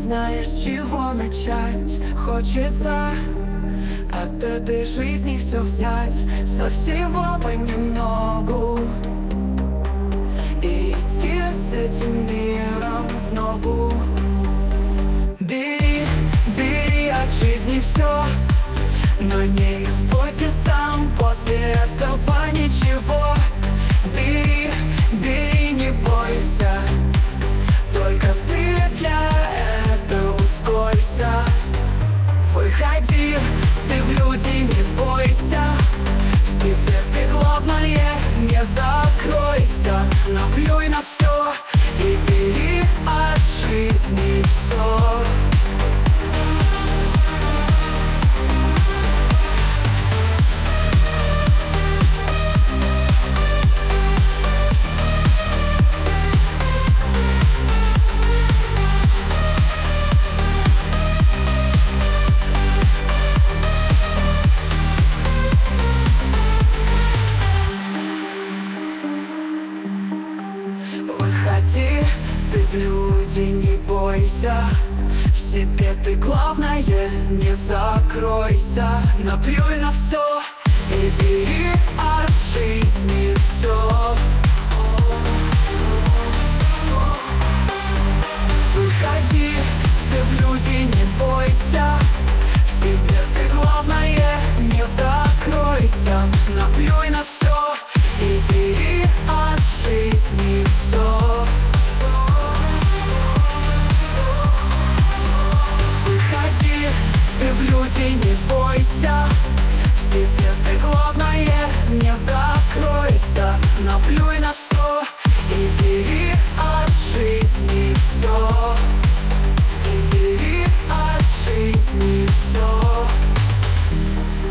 знаешь, с чего начать. Хочется от этой жизни все взять, со всего понемногу, и идти с этим миром в ногу. Бери, бери от жизни все, но не испорти сам после этого ничего. Бери, бери, не бойся, только ты для этого ускорься. Выходи, ты в люди, не бойся, в себе ты главное, не закройся. Наплюй на все и бери от жизни все. Выходи, ты в люди, не бойся, в себе ты главное, не закройся. Наплюй на все и бери от жизни все. Выходи, ты в люди, не бойся, в себе ты главное, не закройся. Наплюй на все и бери от жизни все. Выходи, ты в люди, не бойся, в себе ты главное, не закройся. Наплюй на все и бери от жизни все. И бери от жизни все.